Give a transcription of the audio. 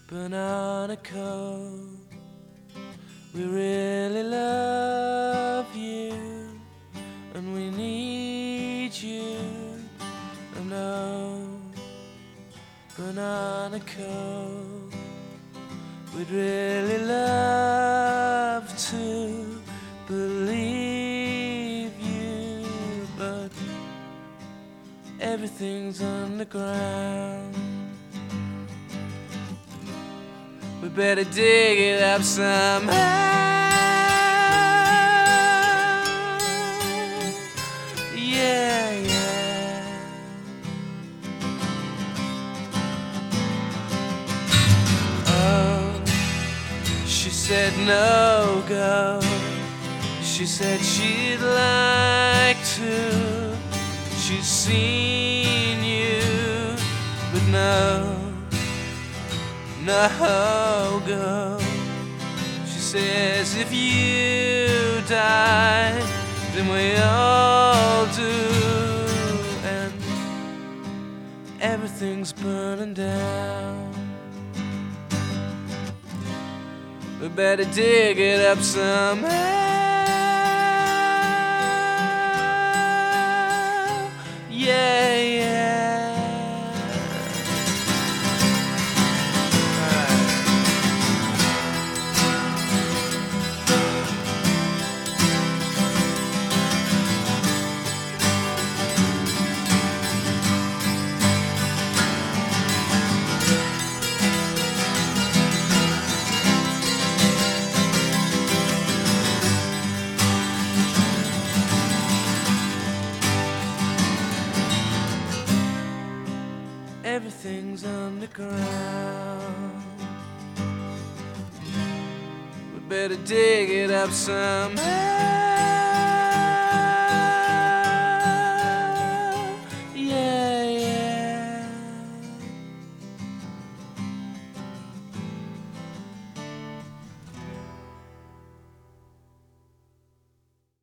Banana Cove. We really love you, and we need you. I know, Banana Cove. We'd really love to believe you, but everything's underground. We better dig it up somehow. Yeah, yeah. Oh, she said no go. She said she'd like to. She's seen you, but no go. She says if you die, then we all do, and everything's burning down. We better dig it up somehow. Yeah, yeah. Everything's underground. We better dig it up somehow.